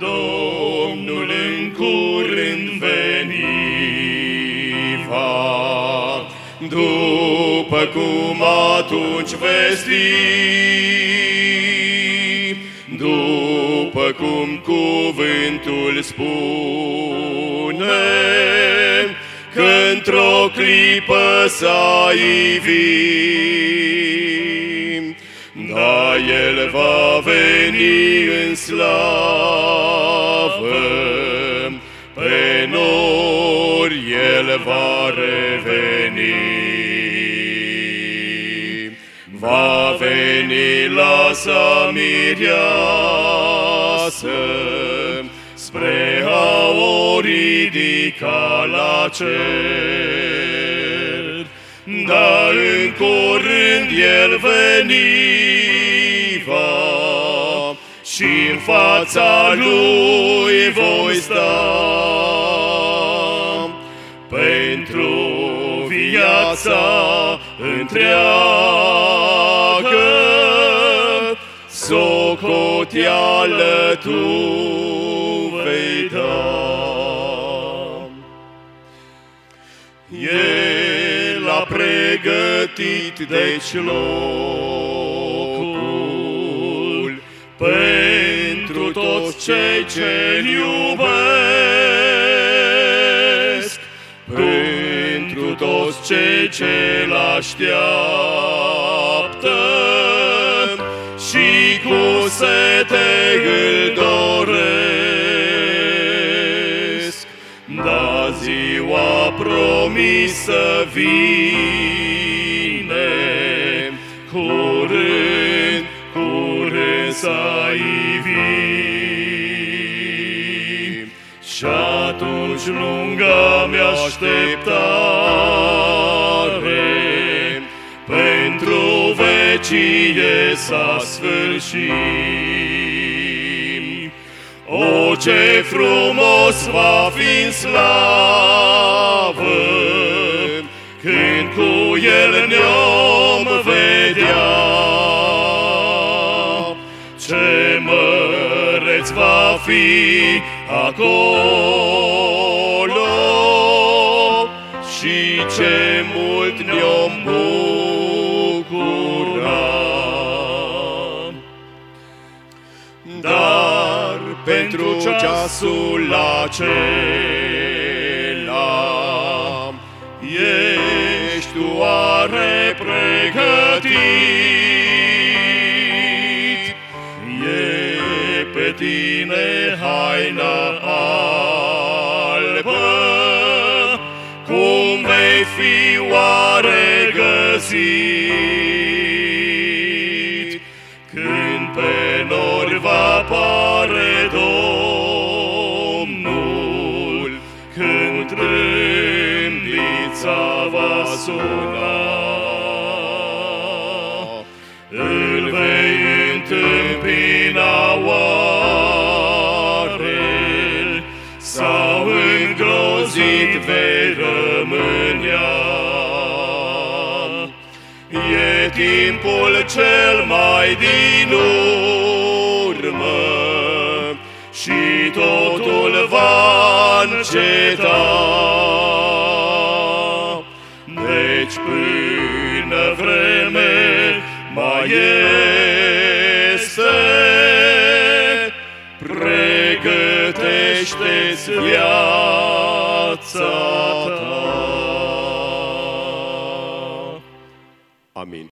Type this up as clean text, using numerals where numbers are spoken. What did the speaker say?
Domnul în curând veni va, după cum atunci vestim, după cum cuvântul spune, că într-o clipă s-a ivit. Da, El va veni în slavă, pe nori El va reveni. Va veni la sa mireasă, spre a o ridica la cer. Da, în curând El veni va, și în fața Lui voi sta. Pentru viața întreagă, socoteală tu vei da. El a pregătit deci locul pentru toți cei ce-L iubesc, pentru toți cei ce-L așteaptă și cu sete îl doresc. Da, ziua promisă vine, curând, curând s-a ivit. Și atunci lunga mea așteptare pentru vecie s-a sfârșit. O, ce frumos va fi în slavă, când cu El ne-om vedea. Ce măreț va fi acolo și ce mult ne-om bucura. Dar pentru ceasul acela ești tu oare pregătit? E pe tine haina albă, cum vei fi oare găsit? Când pe nori va apare Domnul, când trâmbița va suna, îl vei întâmpina oare, sau îngrozit vei rămânea? E timpul cel mai din urmă și totul va înceta. Deci până vreme mai este, pregătește-ți viața ta. Amin.